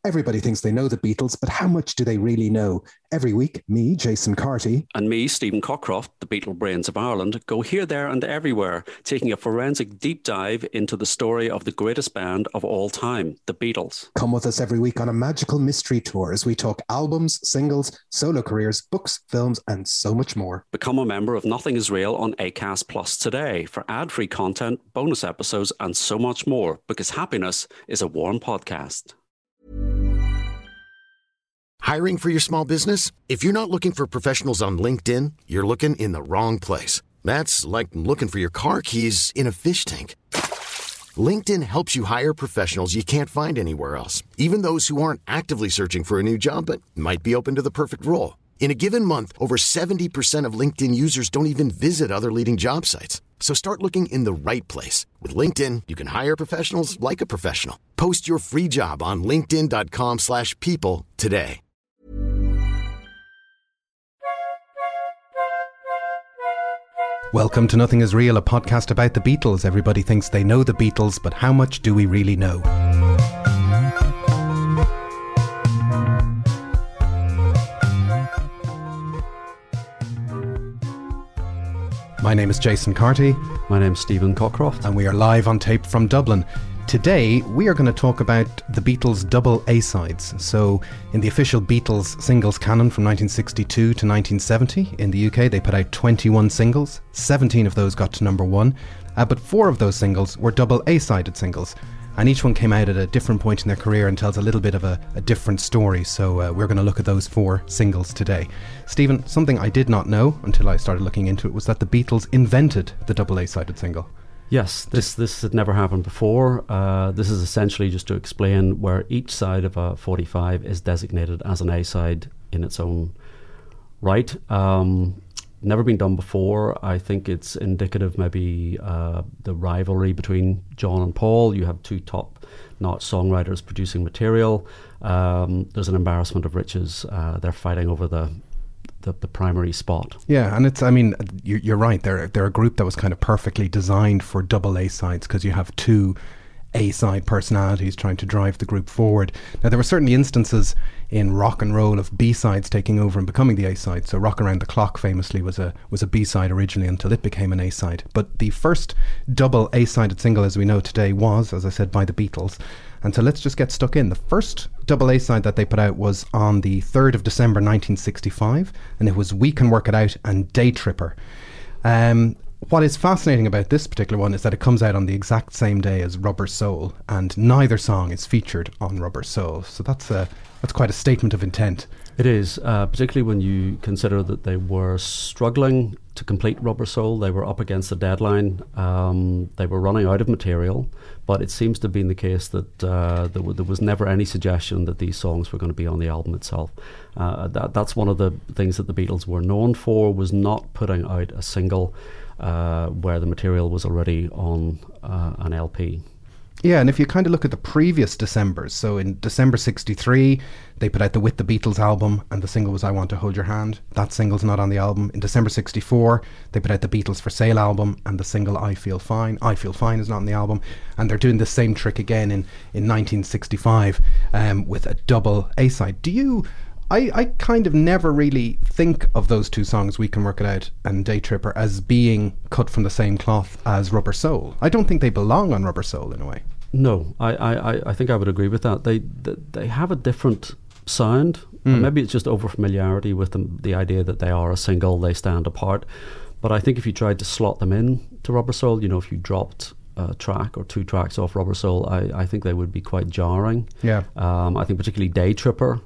Everybody thinks they know the Beatles, but how much do they really know? Every week, me, Jason Carty, and me, Stephen Cockcroft, the Beatle brains of Ireland, go here, there and everywhere, taking a forensic deep dive into the story of the greatest band of all time, the Beatles. Come with us every week on a magical mystery tour as we talk albums, singles, solo careers, books, films, and so much more. Become a member of Nothing Is Real on Acast Plus today for ad-free content, bonus episodes, and so much more, because happiness is a warm podcast. Hiring for your small business? If you're not looking for professionals on LinkedIn, you're looking in the wrong place. That's like looking for your car keys in a fish tank. LinkedIn helps you hire professionals you can't find anywhere else, even those who aren't actively searching for a new job but might be open to the perfect role. In a given month, over 70% of LinkedIn users don't even visit other leading job sites. So start looking in the right place. With LinkedIn, you can hire professionals like a professional. Post your free job on linkedin.com/people today. Welcome to Nothing Is Real, a podcast about the Beatles. Everybody thinks they know the Beatles, but how much do we really know? My name is Jason Carty. My name's Stephen Cockcroft. And we are live on tape from Dublin. Today, we are going to talk about the Beatles' double A-sides. So, in the official Beatles singles canon from 1962 to 1970, in the UK, they put out 21 singles. 17 of those got to number one. But 4 of those singles were double A-sided singles. And each one came out at a different point in their career and tells a little bit of a different story. So, we're going to look at those 4 singles today. Stephen, something I did not know until I started looking into it was that the Beatles invented the double A-sided single. Yes, this had never happened before. This is essentially just to explain where each side of a 45 is designated as an A-side in its own right. Never been done before. I think it's indicative maybe the rivalry between John and Paul. You have 2 top-notch songwriters producing material. There's an embarrassment of riches. They're fighting over the primary spot. Yeah, and it's, I mean, you're right. They're a group that was kind of perfectly designed for double A-sides because you have 2 A-side personalities trying to drive the group forward. Now, there were certainly instances in rock and roll of B-sides taking over and becoming the A-side. So Rock Around the Clock famously was a B-side originally until it became an A-side. But the first double A-sided single as we know today was, as I said, by the Beatles. And so let's just get stuck in. The first double A-side that they put out was on the 3rd of December 1965, and it was We Can Work It Out and Day Tripper. What is fascinating about this particular one is that it comes out on the exact same day as Rubber Soul, and neither song is featured on Rubber Soul. So that's quite a statement of intent. It is, particularly when you consider that they were struggling to complete Rubber Soul. They were up against the deadline. They were running out of material, but it seems to have been the case that there was never any suggestion that these songs were going to be on the album itself. That's one of the things that the Beatles were known for, was not putting out a single where the material was already on an LP. Yeah, and if you kind of look at the previous Decembers, so in December 63, they put out the With the Beatles album, and the single was I Want to Hold Your Hand. That single's not on the album. In December 64, they put out the Beatles for Sale album, and the single I Feel Fine. I Feel Fine is not on the album. And they're doing the same trick again in 1965 with a double A-side. I kind of never really think of those 2 songs, We Can Work It Out and Day Tripper, as being cut from the same cloth as Rubber Soul. I don't think they belong on Rubber Soul in a way. No, I think I would agree with that. They have a different sound. Maybe it's just over familiarity with them, the idea that they are a single, they stand apart. But I think if you tried to slot them in to Rubber Soul, if you dropped a track or 2 tracks off Rubber Soul, I think they would be quite jarring. Yeah. I think particularly Day Tripper,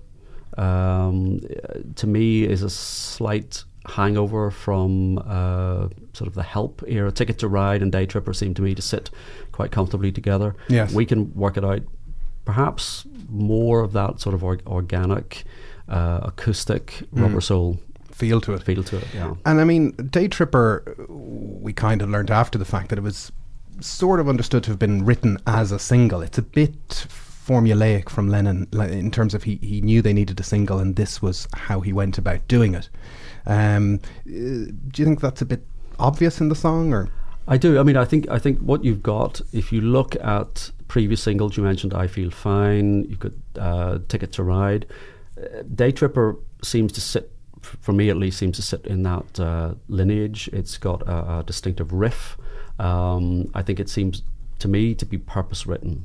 to me, is a slight hangover from sort of the Help era. Ticket to Ride and Day Tripper seem to me to sit quite comfortably together. Yes. We Can Work It Out, perhaps more of that sort of organic, acoustic Rubber Soul feel to it. Yeah. And I mean, Day Tripper, we kind of learned after the fact that it was sort of understood to have been written as a single. It's a bit formulaic from Lennon in terms of he knew they needed a single, and this was how he went about doing it. Do you think that's a bit obvious in the song, or? I do. I mean, I think what you've got, if you look at previous singles you mentioned, I Feel Fine, you've got Ticket to Ride. Day Tripper seems to sit, for me at least, seems to sit in that lineage. It's got a distinctive riff. I think it seems to me to be purpose written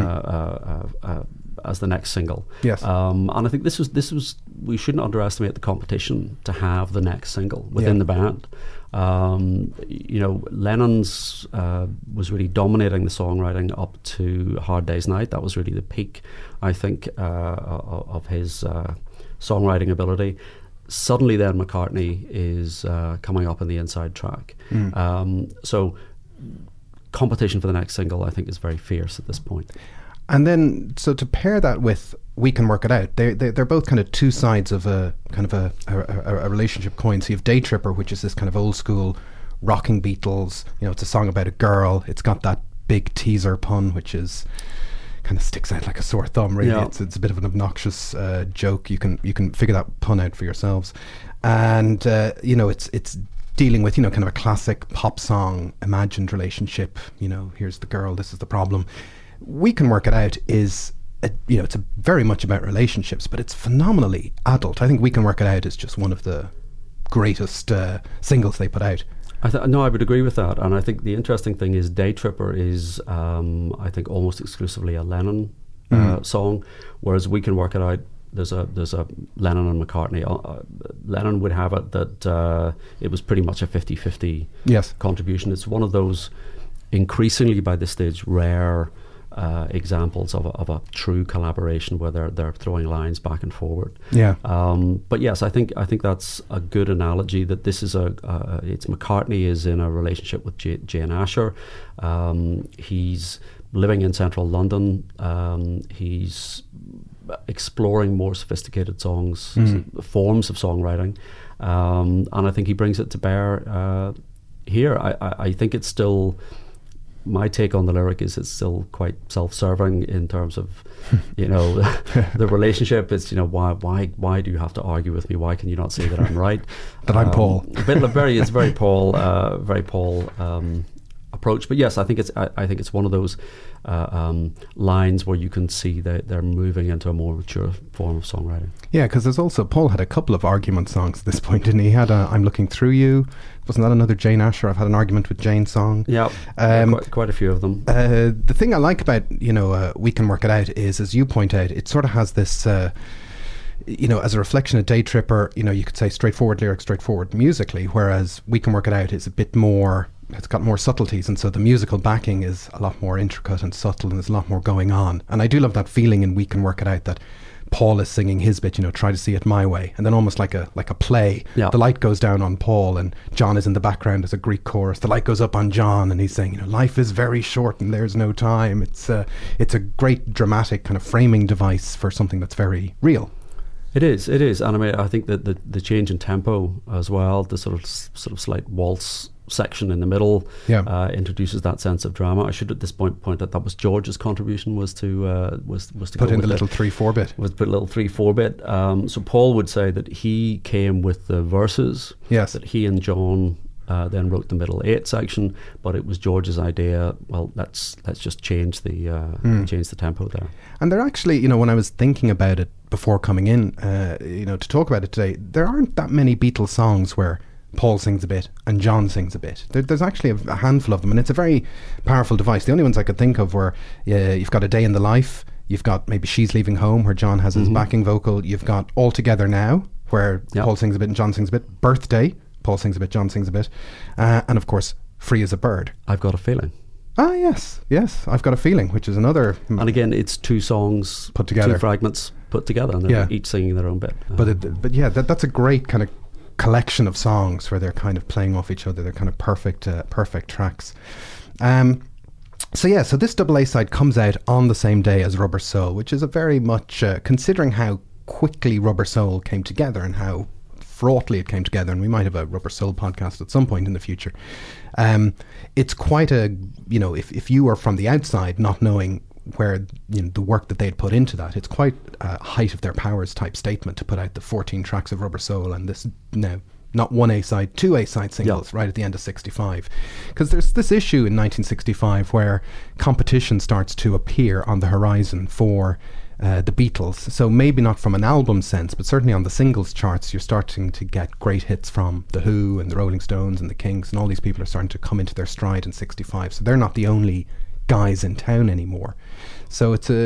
as the next single. Yes. And I think this was we shouldn't underestimate the competition to have the next single within the band. Lennon's was really dominating the songwriting up to Hard Day's Night. That was really the peak, I think, of his songwriting ability. Suddenly then McCartney is coming up in the inside track. So competition for the next single, I think, is very fierce at this point. And then, so to pair that with We Can Work It Out, they're both kind of two sides of a kind of a relationship coin. So you have Day Tripper, which is this kind of old school rocking Beatles. It's a song about a girl. It's got that big teaser pun, which is kind of sticks out like a sore thumb. Really, it's a bit of an obnoxious joke. You can figure that pun out for yourselves. And it's dealing with kind of a classic pop song imagined relationship. Here's the girl, this is the problem. We Can Work It Out is it's very much about relationships, but it's phenomenally adult. I think We Can Work It Out is just one of the greatest singles they put out. No, I would agree with that. And I think the interesting thing is Day Tripper is I think almost exclusively a Lennon song, whereas We Can Work It Out, there's a Lennon and McCartney. Lennon would have it that it was pretty much a 50-50 contribution. It's one of those increasingly by this stage rare examples of a true collaboration where they're throwing lines back and forward. But yes, I think that's a good analogy. That this is it's McCartney is in a relationship with Jane Asher. He's living in central London. He's exploring more sophisticated songs, forms of songwriting, and I think he brings it to bear here. I think it's still. My take on the lyric is it's still quite self-serving in terms of, the relationship. It's why do you have to argue with me? Why can you not say that I'm right? That I'm Paul. It's very Paul approach. But yes, I think it's one of those lines where you can see that they're moving into a more mature form of songwriting. Yeah, because there's also Paul had a couple of argument songs at this point, didn't he? He had I'm Looking Through You. Wasn't that another Jane Asher? I've had an argument with Jane song. Yeah, quite a few of them. The thing I like about We Can Work It Out is, as you point out, it sort of has this. As a reflection of Day Tripper, you could say straightforward lyrics, straightforward musically, whereas We Can Work It Out is a bit more. It's got more subtleties, and so the musical backing is a lot more intricate and subtle, and there's a lot more going on. And I do love that feeling in We Can Work It Out that Paul is singing his bit, try to see it my way, and then almost like a play. The light goes down on Paul, and John is in the background as a Greek chorus. The light goes up on John, and he's saying, life is very short, and there's no time. It's a great dramatic kind of framing device for something that's very real. It is, and I think that the change in tempo as well, the sort of slight waltz section in the middle introduces that sense of drama. I should at this point that was George's contribution was to put in the little 3/4 bit. Was put a little 3/4 bit. So Paul would say that he came with the verses. Yes. That he and John then wrote the middle 8 section, but it was George's idea. Well, let's just change the tempo there. And there actually, when I was thinking about it before coming in, to talk about it today, there aren't that many Beatles songs where Paul sings a bit and John sings a bit. There's actually a handful of them, and it's a very powerful device. The only ones I could think of were you've got A Day in the Life, you've got maybe She's Leaving Home, where John has his backing vocal, you've got All Together Now, where Paul sings a bit and John sings a bit, Birthday, Paul sings a bit, John sings a bit, and of course Free as a Bird. I've Got a Feeling. Yes, I've Got a Feeling, which is another. And again, it's 2 songs put together, 2 fragments put together, and they're each singing their own bit. That's a great kind of collection of songs where they're kind of playing off each other. They're kind of perfect tracks. So this double A side comes out on the same day as Rubber Soul, which is a very much considering how quickly Rubber Soul came together and how fraughtly it came together, and we might have a Rubber Soul podcast at some point in the future. It's quite a, if you were from the outside not knowing where the work that they'd put into that, it's quite a height of their powers type statement to put out the 14 tracks of Rubber Soul and this now not one A-side, two A-side singles right at the end of 65. Because there's this issue in 1965 where competition starts to appear on the horizon for the Beatles. So maybe not from an album sense, but certainly on the singles charts, you're starting to get great hits from The Who and the Rolling Stones and the Kinks, and all these people are starting to come into their stride in 65. So they're not the only guys in town anymore. So it's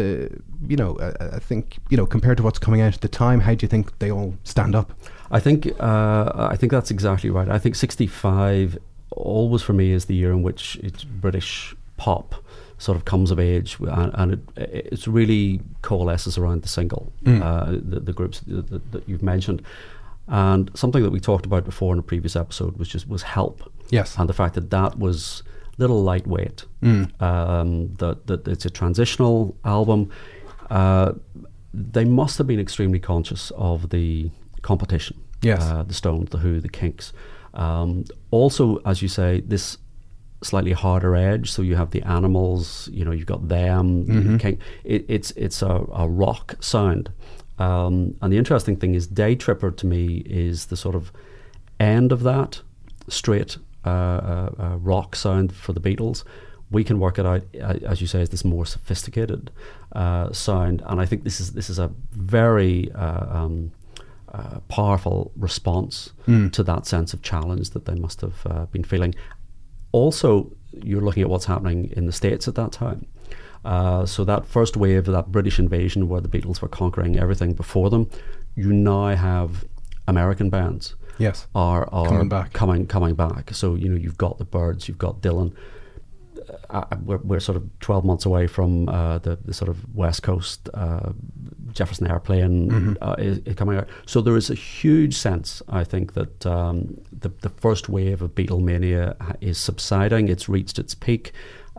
I think, compared to what's coming out at the time, how do you think they all stand up? I think that's exactly right. I think 65 always for me is the year in which it's British pop sort of comes of age, and it's really coalesces around the single, the groups that you've mentioned. And something that we talked about before in a previous episode was Help. Yes. And the fact that was a little lightweight. That it's a transitional album. They must have been extremely conscious of the competition. Yes. The Stones, the Who, the Kinks. Also, as you say, this slightly harder edge. So you have the Animals, you've got them. It's a rock sound. And the interesting thing is Day Tripper to me is the sort of end of that straight rock sound for the Beatles. We Can Work It Out, as you say, is this more sophisticated sound. And I think this is a very powerful response to that sense of challenge that they must have been feeling. Also, you're looking at what's happening in the States at that time. So that first wave of that British invasion where the Beatles were conquering everything before them, you now have American bands are coming back. So, you've got the Byrds, you've got Dylan. We're sort of 12 months away from the sort of West Coast Jefferson Airplane is coming out. So there is a huge sense, I think, that the first wave of Beatlemania is subsiding. It's reached its peak.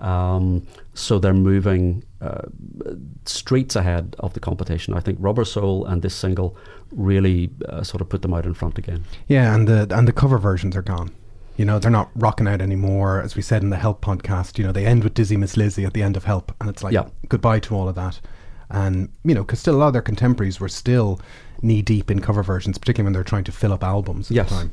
So they're moving streets ahead of the competition. I think Rubber Soul and this single really sort of put them out in front again. Yeah, and the cover versions are gone. They're not rocking out anymore. As we said in the Help podcast, they end with Dizzy Miss Lizzy at the end of Help, and it's like goodbye to all of that. And because still a lot of their contemporaries were still knee deep in cover versions, particularly when they're trying to fill up albums at the time.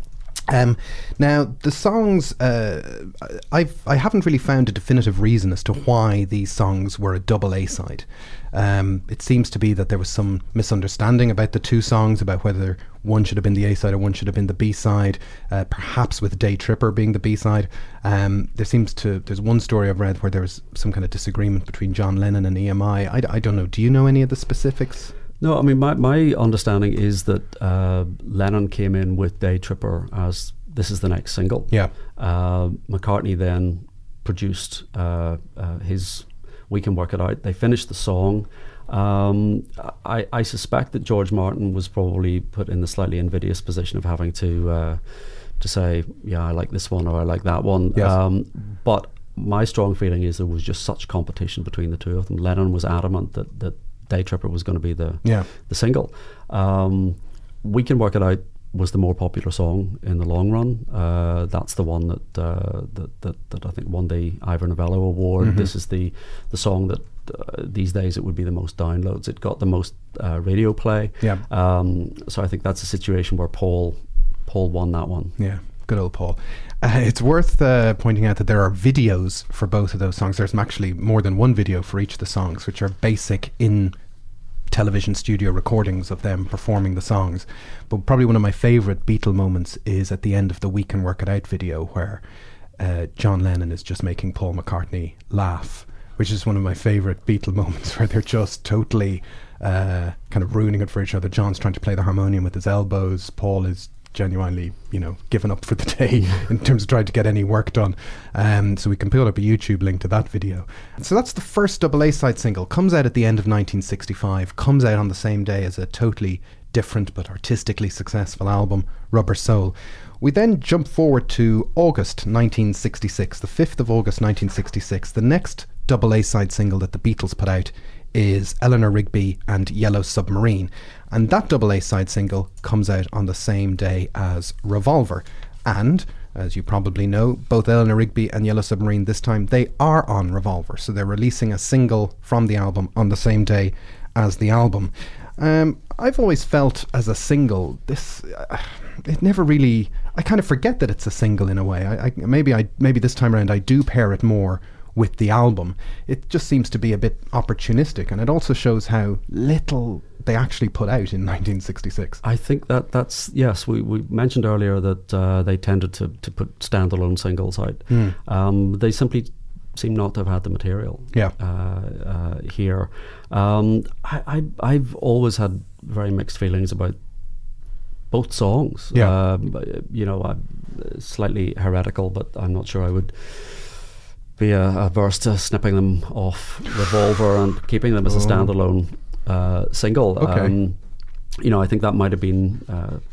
Now the songs, I haven't really found a definitive reason as to why these songs were a double A-side. It seems to be that there was some misunderstanding about the two songs, about whether one should have been the A-side or one should have been the B-side, perhaps with Day Tripper being the B-side. There's one story I've read where there was some kind of disagreement between John Lennon and EMI. I don't know. Do you know any of the specifics? No, I mean, my understanding is that Lennon came in with Day Tripper as this is the next single. Yeah. McCartney then produced his We Can Work It Out. They finished the song. I suspect that George Martin was probably put in the slightly invidious position of having to say, yeah, I like this one or I like that one. Yes. But my strong feeling is there was just such competition between the two of them. Lennon was adamant that Day Tripper was going to be the single. We Can Work It Out was the more popular song in the long run. That's the one that I think won the Ivor Novello Award. This is the song that these days it would be the most downloads. It got the most radio play. So I think that's a situation where Paul won that one. Yeah, good old Paul. It's worth pointing out that there are videos for both of those songs. There's actually more than one video for each of the songs, which are basic in television studio recordings of them performing the songs. But probably one of my favourite Beatle moments is at the end of the We Can Work It Out video, where John Lennon is just making Paul McCartney laugh, which is one of my favourite Beatle moments, where they're just totally kind of ruining it for each other. John's trying to play the harmonium with his elbows. Paul is genuinely, given up for the day in terms of trying to get any work done. So we can put up a YouTube link to that video. So that's the first double A-side single. Comes out at the end of 1965. Comes out on the same day as a totally different but artistically successful album, Rubber Soul. We then jump forward to August 1966, the 5th of August 1966. The next double A-side single that the Beatles put out is Eleanor Rigby and Yellow Submarine, and that double A-side single comes out on the same day as Revolver. And as you probably know, both Eleanor Rigby and Yellow Submarine this time, they are on Revolver, so they're releasing a single from the album on the same day as the album. I've always felt as a single, it never really. I kind of forget that it's a single in a way. Maybe this time around I do pair it more with the album. It just seems to be a bit opportunistic, and it also shows how little they actually put out in 1966. I think that's yes. We mentioned earlier that they tended to put standalone singles out. They simply seem not to have had the material. Here. I've always had very mixed feelings about both songs. I'm slightly heretical, but I'm not sure I would be averse to snipping them off Revolver and keeping them as a standalone single. Okay. I think that might have been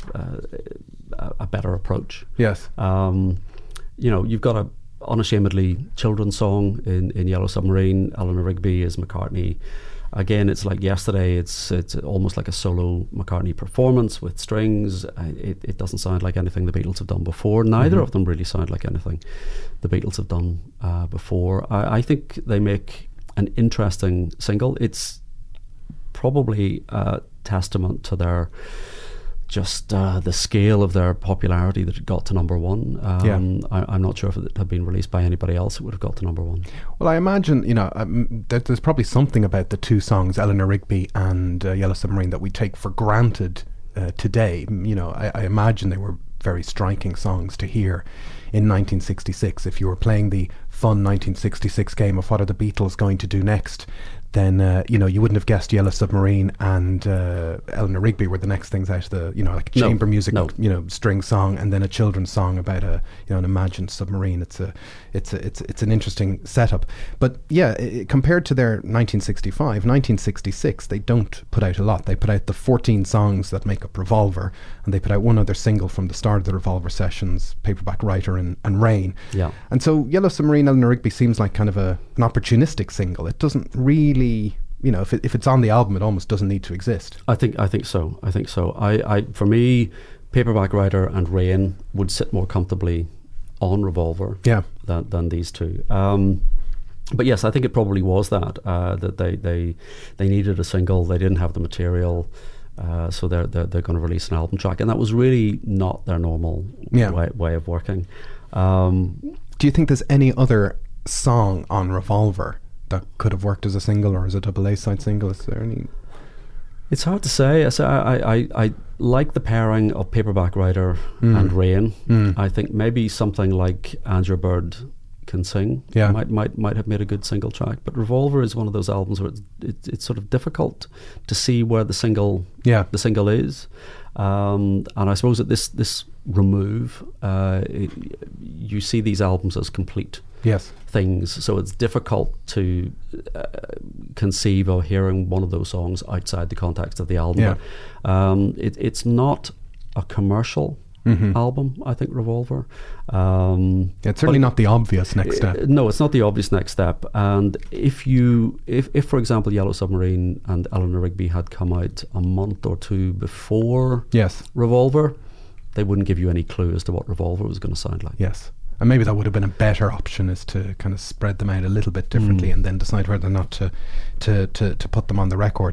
a better approach. Yes. You've got a unashamedly children's song in Yellow Submarine. Eleanor Rigby is McCartney. Again, it's like Yesterday. It's almost like a solo McCartney performance with strings. It doesn't sound like anything the Beatles have done before. Neither of them really sound like anything the Beatles have done before. I think they make an interesting single. It's probably a testament to their the scale of their popularity that it got to number one. I'm not sure if it had been released by anybody else, it would have got to number one. Well, I imagine, there's probably something about the two songs, Eleanor Rigby and Yellow Submarine, that we take for granted today. I imagine they were very striking songs to hear in 1966. If you were playing the fun 1966 game of what are the Beatles going to do next, then you wouldn't have guessed Yellow Submarine and Eleanor Rigby were the next things out of the like a chamber music string song, and then a children's song about an imagined submarine. It's an interesting setup. But compared to their 1966, they don't put out a lot. They put out the 14 songs that make up Revolver, and they put out one other single from the start of the Revolver sessions, Paperback Writer and Rain. Yeah. And so Yellow Submarine, Eleanor Rigby seems like kind of an opportunistic single. It doesn't really, if it's on the album, it almost doesn't need to exist. I think so. I for me, Paperback Writer and Rain would sit more comfortably on Revolver than these two. But yes, I think it probably was that they needed a single. They didn't have the material, so they're going to release an album track, and that was really not their normal way of working. Do you think there's any other song on Revolver that could have worked as a single or as a double A-side single? Is there any? It's hard to say. I like the pairing of Paperback Writer and Rain. I think maybe something like Andrew Bird Can Sing might have made a good single track. But Revolver is one of those albums where it's sort of difficult to see where the single is. And I suppose at this remove, you see these albums as complete things, so it's difficult to conceive of hearing one of those songs outside the context of the album. It's not a commercial album, I think, Revolver. It's certainly not the obvious next step. No, it's not the obvious next step. And if for example, Yellow Submarine and Eleanor Rigby had come out a month or two before Revolver, they wouldn't give you any clue as to what Revolver was going to sound like. Yes. And maybe that would have been a better option, is to kind of spread them out a little bit differently and then decide whether or not to put them on the record.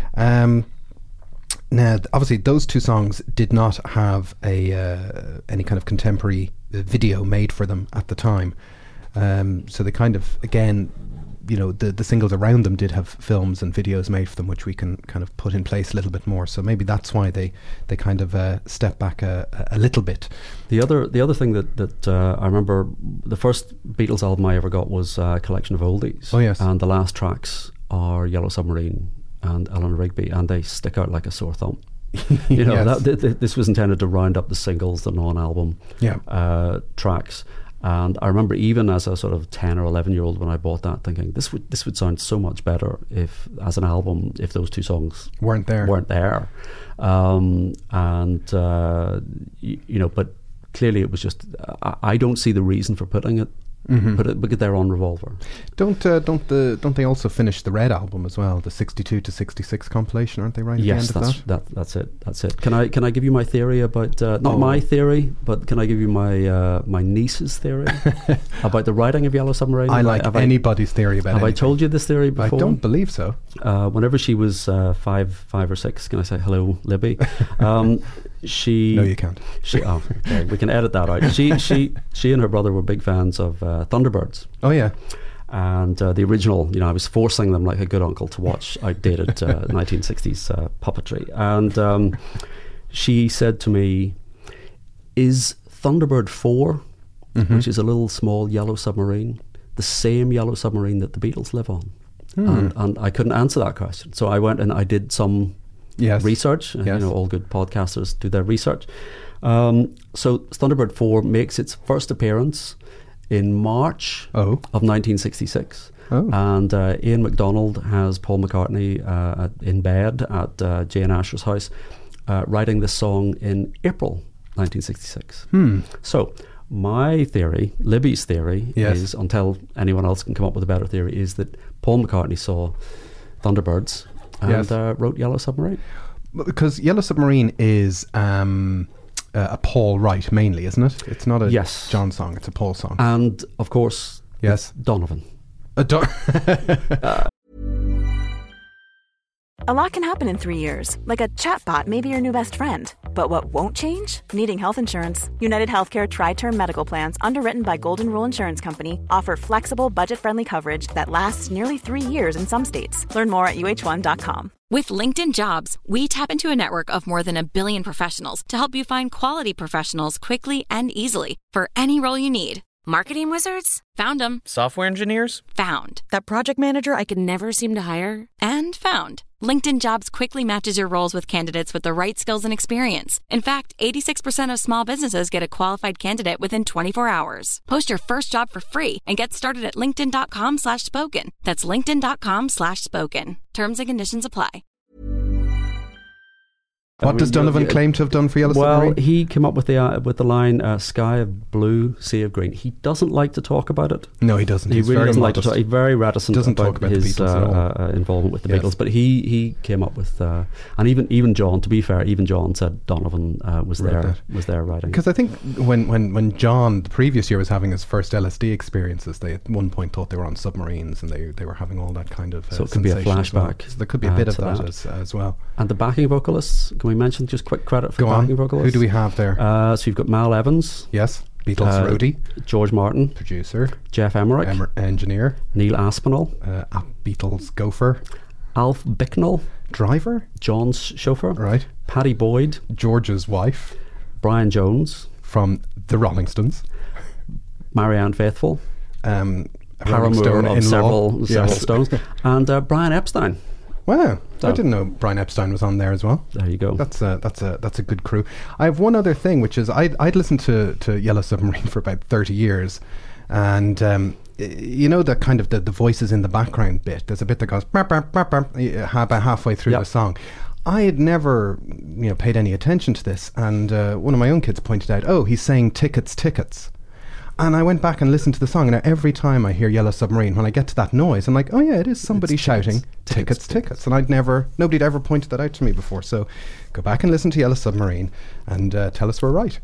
Now, obviously, those two songs did not have any kind of contemporary video made for them at the time. So they kind of, again, the singles around them did have films and videos made for them, which we can kind of put in place a little bit more. So maybe that's why they kind of step back a little bit. The other thing that I remember, the first Beatles album I ever got was a collection of oldies. Oh, yes. And the last tracks are Yellow Submarine and Eleanor Rigby, and they stick out like a sore thumb. This was intended to round up the singles, the non-album tracks. And I remember even as a sort of 10 or 11-year-old when I bought that, thinking this would sound so much better if, as an album, if those two songs weren't there. But clearly it was just, I don't see the reason for putting it put it there on Revolver. Don't they also finish the Red album as well, the 62 to 66 compilation? Aren't they right? Yes, at the end of that? That's it. Can I give you my theory about not my theory, but can I give you my niece's theory about the writing of Yellow Submarine? I like anybody's theory about it. Have I told you this theory before? I don't believe so. Whenever she was five or six, can I say hello, Libby? She no, you can't. Okay, we can edit that out. She and her brother were big fans of Thunderbirds. Oh yeah. And the original, I was forcing them like a good uncle to watch outdated 1960s puppetry. And she said to me, "Is Thunderbird 4, which is a little small yellow submarine, the same yellow submarine that the Beatles live on?" And I couldn't answer that question. So I went and I did some research. And, all good podcasters do their research. So Thunderbird 4 makes its first appearance in March of 1966. And Ian MacDonald has Paul McCartney in bed at Jane Asher's house writing this song in April 1966. So my theory, Libby's theory, is, until anyone else can come up with a better theory, is that Paul McCartney saw Thunderbirds and wrote Yellow Submarine. Because Yellow Submarine is a Paul Wright mainly, isn't it? It's not a John song, it's a Paul song. And, of course, Donovan. A lot can happen in 3 years, like a chatbot may be your new best friend. But what won't change? Needing health insurance. United Healthcare Tri-Term Medical Plans, underwritten by Golden Rule Insurance Company, offer flexible, budget-friendly coverage that lasts nearly 3 years in some states. Learn more at uh1.com. With LinkedIn Jobs, we tap into a network of more than 1 billion professionals to help you find quality professionals quickly and easily for any role you need. Marketing wizards? Found them. Software engineers? Found. That project manager I could never seem to hire? And found. LinkedIn Jobs quickly matches your roles with candidates with the right skills and experience. In fact, 86% of small businesses get a qualified candidate within 24 hours. Post your first job for free and get started at linkedin.com/spoken. That's linkedin.com/spoken. Terms and conditions apply. What does Donovan claim to have done for Yellow Submarine? Well, he came up with the line "Sky of blue, sea of green." He doesn't like to talk about it. No, he doesn't. He really doesn't like to talk. He's very reticent about his involvement with the Beatles. But he came up with, and even John. To be fair, even John said Donovan was there writing. Because I think when John the previous year was having his first LSD experiences, they at one point thought they were on submarines and they were having all that kind of. So it could be a flashback. Well. So there could be a bit of that as well. And the backing vocalists. Can we mention just quick credit for the backing vocalists? Who do we have there? So you've got Mal Evans. Yes. Beatles roadie. George Martin. Producer. Jeff Emmerich. Engineer. Neil Aspinall. Beatles gopher. Alf Bicknell. Driver. John's chauffeur. Right. Patty Boyd. George's wife. Brian Jones. From the Rolling Stones. Marianne Faithfull. Paramour of several Stones. And Brian Epstein. Wow, I didn't know Brian Epstein was on there as well. There you go. That's a good crew. I have one other thing, which is I'd listened to Yellow Submarine for about 30 years, and the kind of the voices in the background bit. There's a bit that goes about halfway through the song. I had never paid any attention to this, and one of my own kids pointed out, "Oh, he's saying tickets, tickets." And I went back and listened to the song, and every time I hear Yellow Submarine, when I get to that noise, I'm like, oh yeah, it is somebody shouting, tickets. And nobody'd ever pointed that out to me before. So go back and listen to Yellow Submarine and tell us we're right.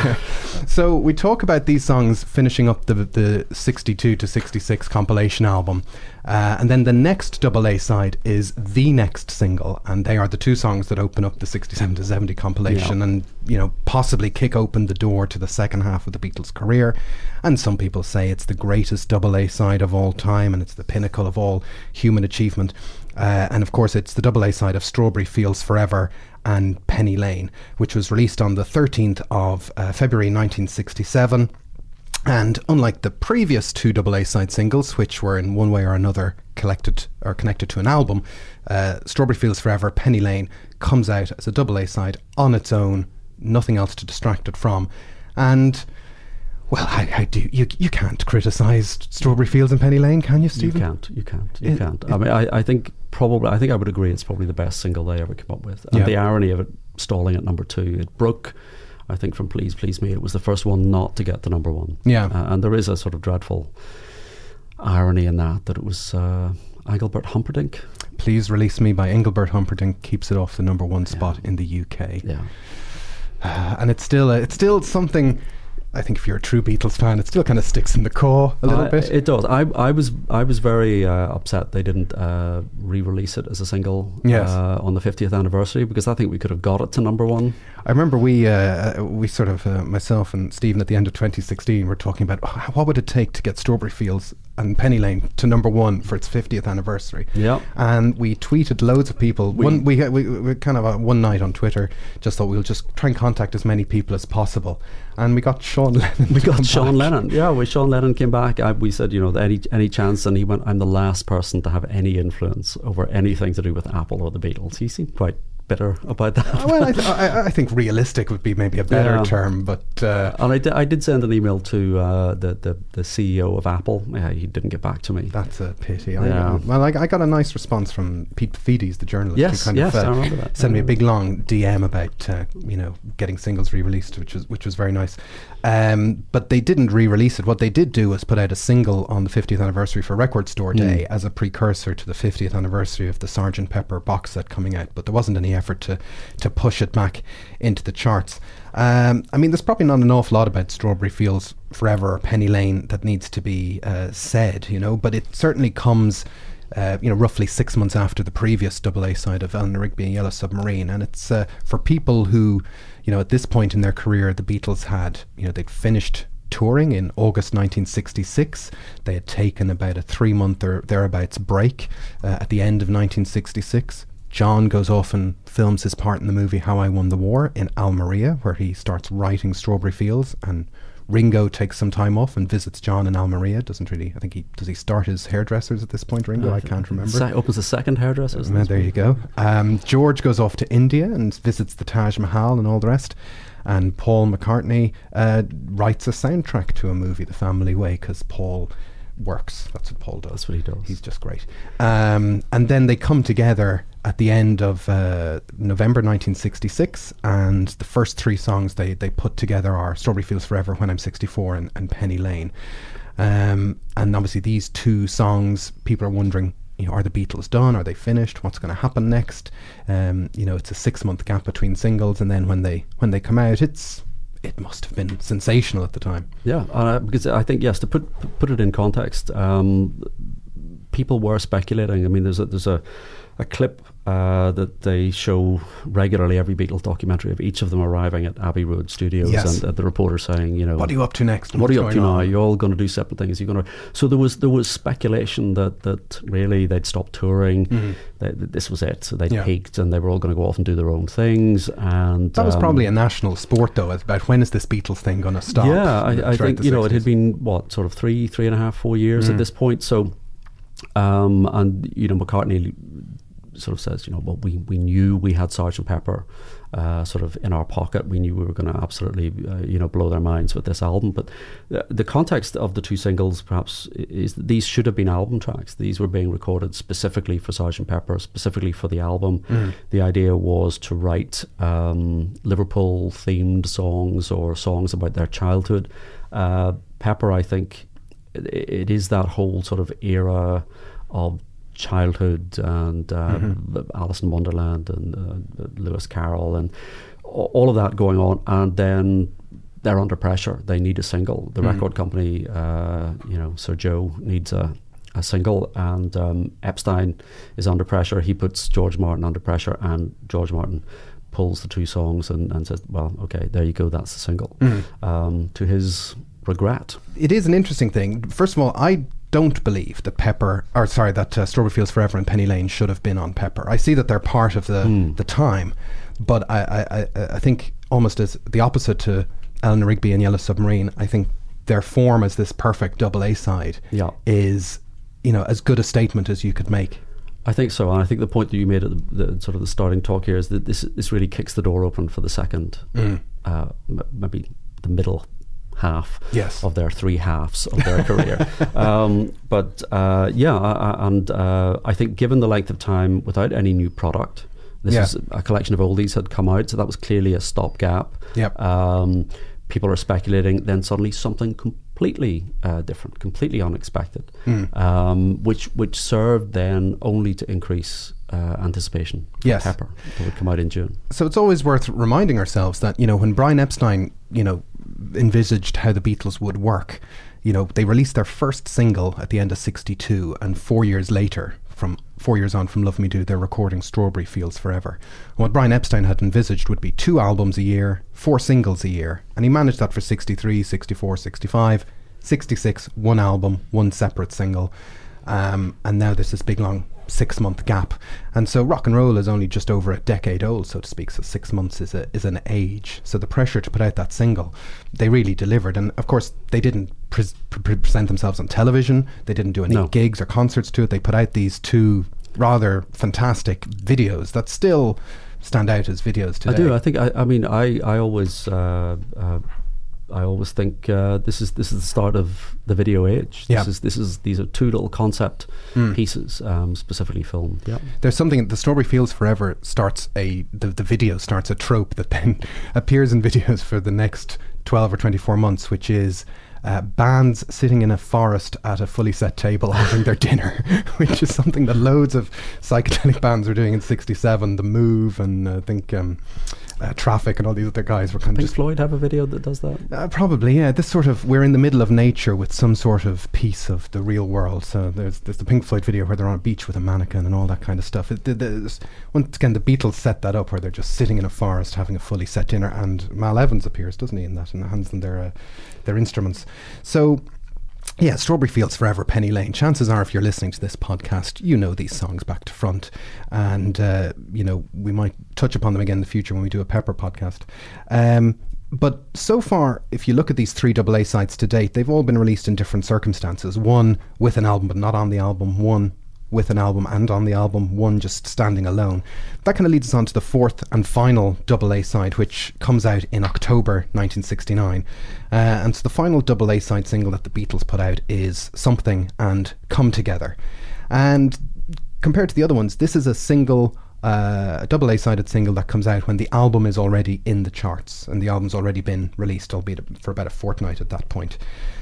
So we talk about these songs finishing up the 62 to 66 compilation album. And then the next double A side is the next single, and they are the two songs that open up the 67 to 70 compilation and possibly kick open the door to the second half of the Beatles' career. And some people say it's the greatest double A side of all time, and it's the pinnacle of all human achievement. And of course it's the double A side of Strawberry Fields Forever and Penny Lane, which was released on the 13th of February 1967. And unlike the previous two double A side singles, which were in one way or another connected to an album, Strawberry Fields Forever, Penny Lane comes out as a double A side on its own, nothing else to distract it from. And well, you can't criticise Strawberry Fields and Penny Lane, can you, Stephen? You can't. I mean, I think I would agree it's probably the best single they ever came up with. And the irony of it stalling at number 2, it broke I think, from Please Please Me. It was the first one not to get to number one. Yeah. And there is a sort of dreadful irony in that it was Engelbert Humperdinck. Please Release Me by Engelbert Humperdinck keeps it off the number one spot in the UK. Yeah. And it's still something. I think if you're a true Beatles fan, it still kind of sticks in the core a little bit. It does. I was very upset they didn't re-release it as a single on the 50th anniversary, because I think we could have got it to number one. I remember we sort of, myself and Stephen at the end of 2016 were talking about what would it take to get Strawberry Fields and Penny Lane to number one for its 50th anniversary. Yeah. And we tweeted loads of people. We kind of one night on Twitter just thought we'll just try and contact as many people as possible. And we got Sean Lennon. Sean Lennon. Yeah, Sean Lennon came back. We said, any chance, and he went, I'm the last person to have any influence over anything to do with Apple or the Beatles. He seemed quite bitter about that. Well, I think realistic would be maybe a better term, but and I did send an email to the CEO of Apple. He didn't get back to me. That's a pity. I got a nice response from Pete Fides, the journalist. Yes, who I remember that. Sent me a big long DM about getting singles re-released, which was very nice. But they didn't re-release it. What they did do was put out a single on the 50th anniversary for Record Store Day as a precursor to the 50th anniversary of the Sgt. Pepper box set coming out, but there wasn't any effort to push it back into the charts. There's probably not an awful lot about Strawberry Fields Forever or Penny Lane that needs to be said, but it certainly comes roughly 6 months after the previous double A side of Eleanor Rigby and Yellow Submarine, and it's for people who, at this point in their career, the Beatles had, they'd finished touring in August 1966. They had taken about a 3-month or thereabouts break at the end of 1966. John goes off and films his part in the movie How I Won the War in Almeria, where he starts writing Strawberry Fields, and Ringo takes some time off and visits John in Almeria. Does he start his hairdressers at this point, Ringo? I can't remember. Opens a second hairdressers. There you go. George goes off to India and visits the Taj Mahal and all the rest. And Paul McCartney writes a soundtrack to a movie, The Family Way, because Paul works. That's what Paul does. That's what he does. He's just great. And then they come together at the end of November 1966, and the first 3 songs they put together are Strawberry Fields Forever, When I'm 64, and Penny Lane. And obviously these 2 songs, people are wondering, are the Beatles done? Are they finished? What's going to happen next? It's a 6-month gap between singles, and then when they come out, it must have been sensational at the time. Yeah, because I think, yes, to put it in context, people were speculating. I mean, there's a clip that they show regularly, every Beatles documentary, of each of them arriving at Abbey Road Studios, and the reporter saying, what are you up to next? What are you up to now? You're all going to do separate things. So there was speculation that really they'd stopped touring. Mm-hmm. This was it. So they'd peaked, and they were all going to go off and do their own things. And that was probably a national sport, though, about when is this Beatles thing going to stop? Yeah, I think it had been sort of 3.5, 4 years at this point. So, and McCartney sort of says, we knew we had Sgt. Pepper sort of in our pocket. We knew we were going to absolutely, blow their minds with this album. But the context of the 2 singles, perhaps, is that these should have been album tracks. These were being recorded specifically for Sgt. Pepper, specifically for the album. The idea was to write Liverpool-themed songs or songs about their childhood. Pepper, I think, it is that whole sort of era of childhood and Alice in Wonderland and Lewis Carroll and all of that going on, and then they're under pressure. They need a single. The record company, Sir Joe needs a single, and Epstein is under pressure. He puts George Martin under pressure, and George Martin pulls the 2 songs and says, well, okay, there you go, that's the single. To his regret. It is an interesting thing. First of all, I don't believe that Strawberry Fields Forever and Penny Lane should have been on Pepper. I see that they're part of the time, but I think almost as the opposite to Eleanor Rigby and Yellow Submarine, I think their form as this perfect double A side is, as good a statement as you could make. I think so, and I think the point that you made at the sort of the starting talk here is that this really kicks the door open for the second, maybe the middle half of their 3 halves of their career. I think given the length of time without any new product, This was a collection of oldies had come out, so that was clearly a stopgap. Yep. People are speculating, then suddenly something completely different, completely unexpected, which served then only to increase anticipation. Yes. Pepper that would come out in June. So it's always worth reminding ourselves that, when Brian Epstein, envisaged how the Beatles would work, they released their first single at the end of '62, and 4 years later, from 4 years on from Love Me Do, they're recording Strawberry Fields Forever. And what Brian Epstein had envisaged would be 2 albums a year, 4 singles a year, and he managed that for 63, 64, 65, 66, 1 album, 1 separate single, and now there's this big long 6-month gap. And so rock and roll is only just over a decade old, so to speak, so 6 months is an age. So the pressure to put out that single, they really delivered. And of course they didn't present themselves on television, they didn't do any gigs or concerts to it. They put out these 2 rather fantastic videos that still stand out as videos today. I do. I think I always think this is the start of the video age. These are 2 little concept pieces, specifically filmed. Yeah. There's something. The Strawberry Fields Forever starts the video starts a trope that then appears in videos for the next 12 or 24 months, which is bands sitting in a forest at a fully set table having their dinner, which is something that loads of psychedelic bands were doing in '67. The Move and I think Traffic and all these other guys were kind of Pink Floyd have a video that does that? Probably, yeah. This sort of, we're in the middle of nature with some sort of piece of the real world. So there's the Pink Floyd video where they're on a beach with a mannequin and all that kind of stuff. Once again, the Beatles set that up where they're just sitting in a forest having a fully set dinner, and Mal Evans appears, doesn't he, in that, and hands them their instruments. So yeah, Strawberry Fields Forever, Penny Lane. Chances are, if you're listening to this podcast, you know these songs back to front, and we might touch upon them again in the future when we do a Pepper podcast. But so far, if you look at these 3 AA sides to date, they've all been released in different circumstances. 1 with an album but not on the album, 1 with an album and on the album, 1 just standing alone. That kind of leads us on to the 4th and final AA side, which comes out in October 1969. And so the final AA side single that the Beatles put out is Something and Come Together. And compared to the other ones, this is a single, a AA sided single that comes out when the album is already in the charts and the album's already been released, albeit for about a fortnight at that point.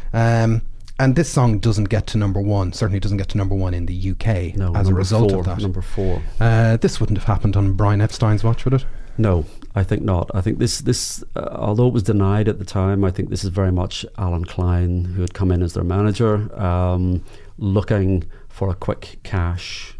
And this song doesn't get to number 1, certainly doesn't get to number 1 in the UK as a result of that. Number 4. This wouldn't have happened on Brian Epstein's watch, would it? No, I think not. I think this although it was denied at the time, I think this is very much Alan Klein, who had come in as their manager, looking for a quick cash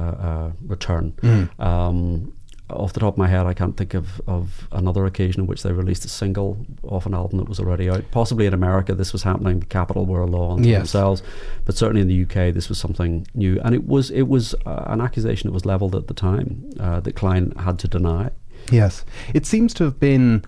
return. Off the top of my head, I can't think of another occasion in which they released a single off an album that was already out. Possibly in America this was happening, Capitol were a law unto themselves, but certainly in the UK this was something new, and it was an accusation that was levelled at the time that Klein had to deny. Yes, it seems to have been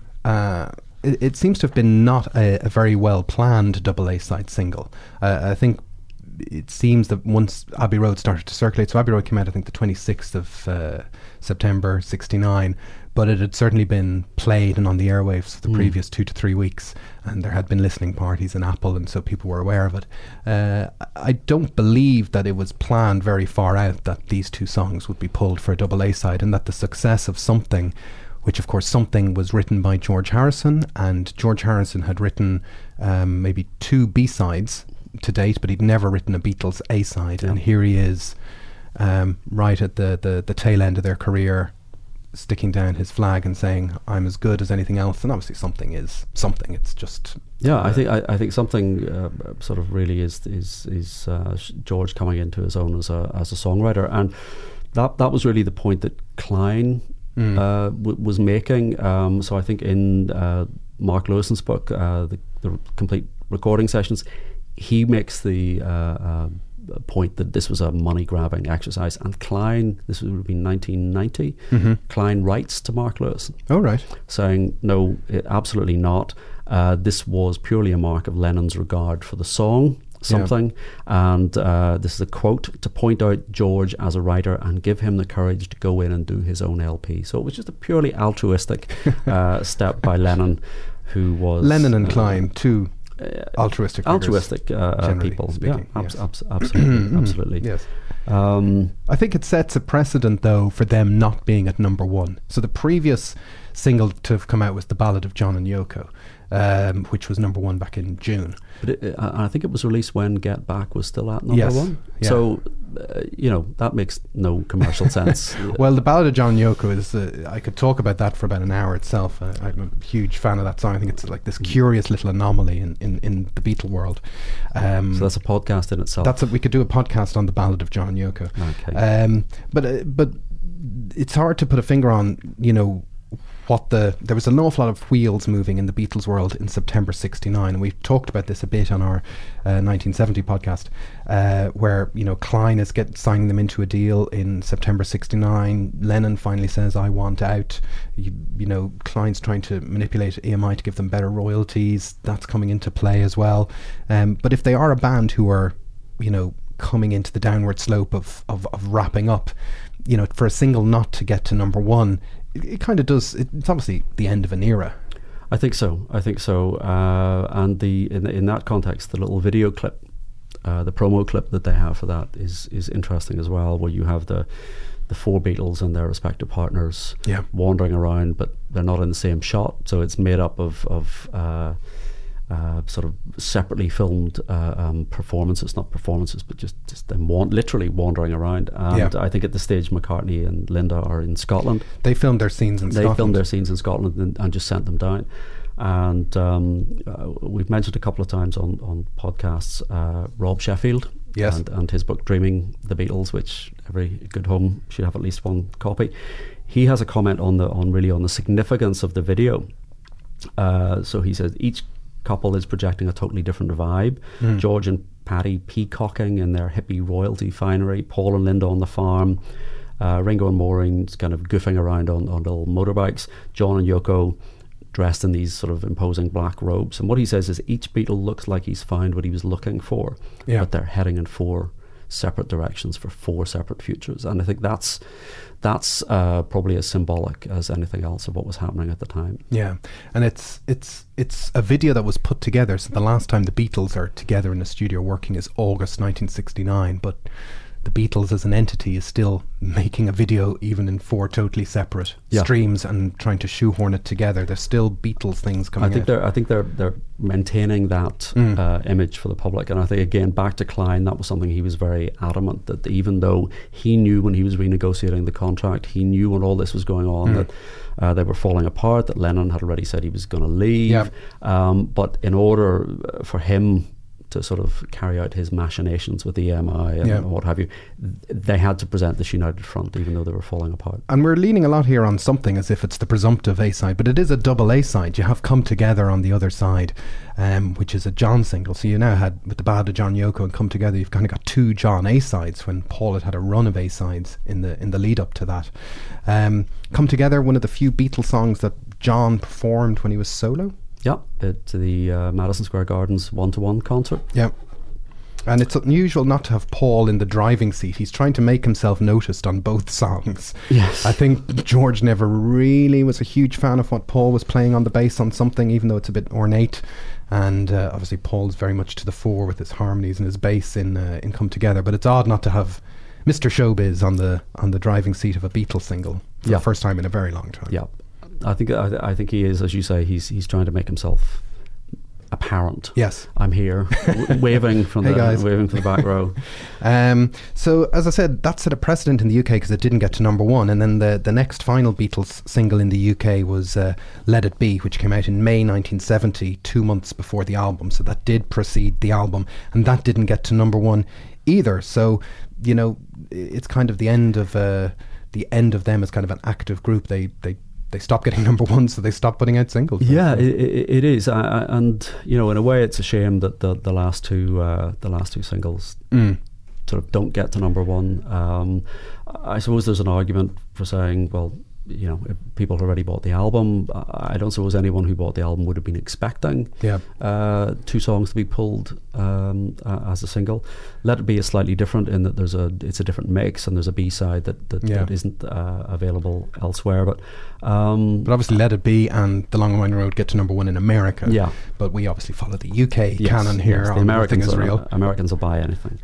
not a very well planned AA side single. I think it seems that once Abbey Road started to circulate, so Abbey Road came out I think the 26th of September '69, but it had certainly been played and on the airwaves for the previous 2 to 3 weeks, and there had been listening parties in Apple, and so people were aware of it. I don't believe that it was planned very far out that these 2 songs would be pulled for a AA side, and that the success of Something, which of course Something was written by George Harrison, and George Harrison had written maybe 2 B-sides to date, but he'd never written a Beatles A-side, and here he is right at the tail end of their career, sticking down his flag and saying, I'm as good as anything else. And obviously Something is Something. It's just I think Something sort of really is George coming into his own as a songwriter, and that was really the point that Klein was making. So I think in Mark Lewison's book, the complete recording sessions, he makes the point that this was a money-grabbing exercise, and Klein, this would have been 1990, Klein writes to Mark Lewison. Oh, right. Saying, no, absolutely not. This was purely a mark of Lennon's regard for the song, Something, and this is a quote, to point out George as a writer and give him the courage to go in and do his own LP. So it was just a purely altruistic step by Lennon, who was... Lennon and Klein, two altruistic people. Speaking, Absolutely. Yes. I think it sets a precedent, though, for them not being at number one. So the previous single to have come out was The Ballad of John and Yoko, which was number one back in June. But I think it was released when Get Back was still at number one. Yeah. So, that makes no commercial sense. Well, The Ballad of John and Yoko is, I could talk about that for about an hour itself. I'm a huge fan of that song. I think it's like this curious little anomaly in the Beatle world. So that's a podcast in itself. We could do a podcast on The Ballad of John and Yoko. Okay. But it's hard to put a finger on, there was an awful lot of wheels moving in the Beatles world in September 69, and we've talked about this a bit on our 1970 podcast, where Klein is signing them into a deal in September 69. Lennon finally says, I want out. Klein's trying to manipulate EMI to give them better royalties. That's coming into play as well. But if they are a band who are coming into the downward slope of wrapping up, for a single not to get to number one, it kind of does. It's obviously the end of an era. I think so. And in that context, the little video clip, the promo clip that they have for that is interesting as well, where you have the four Beatles and their respective partners wandering around, but they're not in the same shot. So it's made up of sort of separately filmed performances, not performances, but just them literally wandering around. And I think at the stage McCartney and Linda are in Scotland. They filmed their scenes in Scotland and just sent them down. And we've mentioned a couple of times on podcasts Rob Sheffield. Yes. And his book Dreaming the Beatles, which every good home should have at least one copy. He has a comment on the significance of the video. So he says each couple is projecting a totally different vibe. George and Patty peacocking in their hippie royalty finery, Paul and Linda on the farm, Ringo and Maureen's kind of goofing around on little motorbikes, John and Yoko dressed in these sort of imposing black robes. And what he says is each Beatle looks like he's found what he was looking for, but they're heading in four separate directions for four separate futures. And I think that's probably as symbolic as anything else of what was happening at the time. Yeah, and it's a video that was put together. So the last time the Beatles are together in a studio working is August 1969, but the Beatles as an entity is still making a video even in four totally separate streams and trying to shoehorn it together. There's still Beatles things coming out. I think they're maintaining that image for the public. And I think, again, back to Klein, that was something he was very adamant that even though he knew when he was renegotiating the contract, he knew when all this was going on that they were falling apart, that Lennon had already said he was going to leave. But in order for him to sort of carry out his machinations with the EMI and what have you, they had to present this united front even though they were falling apart. And we're leaning a lot here on something as if it's the presumptive A-side, but it is a double A-side. You have Come Together on the other side, which is a John single. So you now had, with The Ballad of John Yoko and Come Together, you've kind of got two John A-sides when Paul had a run of A-sides in the lead up to that. Come Together, one of the few Beatles songs that John performed when he was solo. Yeah, to the Madison Square Gardens 1-to-1 concert. Yeah. And it's unusual not to have Paul in the driving seat. He's trying to make himself noticed on both songs. Yes. I think George never really was a huge fan of what Paul was playing on the bass on Something, even though it's a bit ornate. And obviously Paul's very much to the fore with his harmonies and his bass in Come Together. But it's odd not to have Mr. Showbiz on the driving seat of a Beatles single for the first time in a very long time. Yeah. I think he is, as you say, he's trying to make himself apparent. Yes, I'm here, waving from the back row. So as I said, that set a precedent in the UK because it didn't get to number one, and then the next final Beatles single in the UK was Let It Be, which came out in May 1970, 2 months before the album. So that did precede the album, and that didn't get to number one either. So it's kind of the end of them as kind of an active group. They stopped getting number one, so they stopped putting out singles. Yeah, it is, and in a way, it's a shame that the last two singles sort of don't get to number one. I suppose there's an argument for saying, well, people had already bought the album. I don't suppose anyone who bought the album would have been expecting two songs to be pulled as a single. Let It Be is slightly different in that it's a different mix, and there's a B-side that isn't available elsewhere. But obviously Let It Be and The Long and Winding Road get to number one in America. Yeah. But we obviously follow the UK canon here. Yes, the on Nothing Is Real. Americans will buy anything.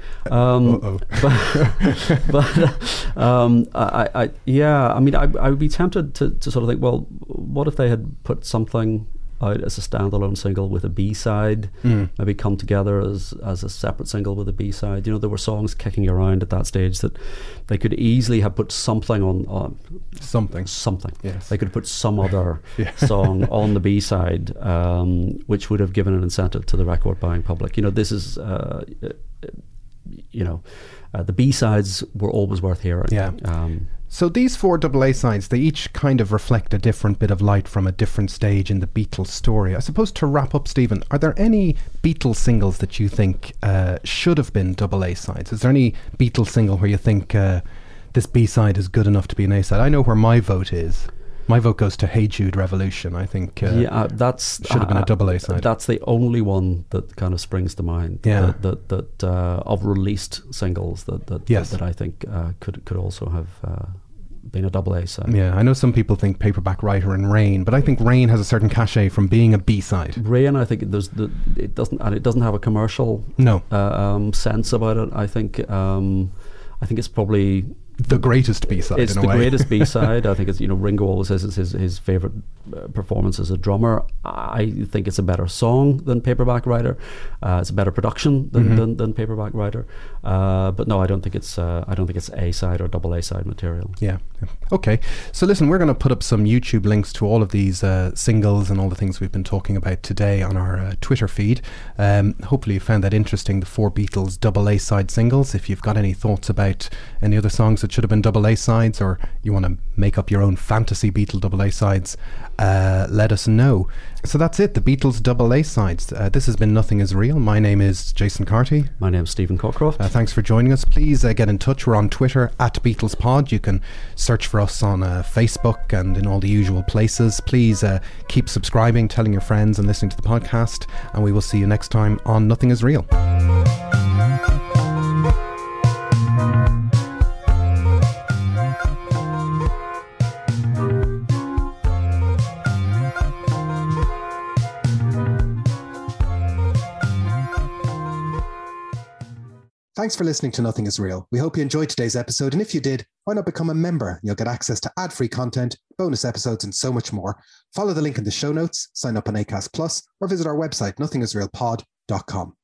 I would be tempted to sort of think, well, what if they had put something out as a standalone single with a B-side, maybe come together as a separate single with a B-side. There were songs kicking around at that stage that they could easily have put something on something. Yes. They could have put some other song on the B-side, which would have given an incentive to the record buying public. This is the B-sides were always worth hearing. Yeah. So these 4 double A sides, they each kind of reflect a different bit of light from a different stage in the Beatles story. I suppose to wrap up, Stephen, are there any Beatles singles that you think should have been double A sides? Is there any Beatles single where you think this B side is good enough to be an A side? I know where my vote is. My vote goes to Hey Jude Revolution. I think that's should have been a double A side. That's the only one that kind of springs to mind. Yeah. That of released singles that I think could also have been a double A side. Yeah, I know some people think Paperback Writer and Rain, but I think Rain has a certain cachet from being a B side. Rain, I think it doesn't have a commercial sense about it. I think it's probably the greatest B-side. It's the greatest B-side. I think it's Ringo always says it's his favorite performance as a drummer. I think it's a better song than Paperback Writer. It's a better production than Paperback Writer. But no, I don't think it's A-side or double A-side material. Yeah. Okay. So listen, we're going to put up some YouTube links to all of these singles and all the things we've been talking about today on our Twitter feed. Hopefully you found that interesting, the 4 Beatles double A-side singles. If you've got any thoughts about any other songs that should have been double A-sides, or you want to make up your own fantasy Beatle double A-sides, let us know. So that's it, the Beatles double A-sides. This has been Nothing Is Real. My name is Jason Carty. My name's Stephen Cockcroft. Thanks for joining us. Please get in touch. We're on Twitter @BeatlesPod. You can search for us on Facebook and in all the usual places. Please keep subscribing, telling your friends and listening to the podcast, and we will see you next time on Nothing Is Real. Thanks for listening to Nothing Is Real. We hope you enjoyed today's episode, and if you did, why not become a member? You'll get access to ad-free content, bonus episodes, and so much more. Follow the link in the show notes, sign up on Acast Plus, or visit our website, nothingisrealpod.com.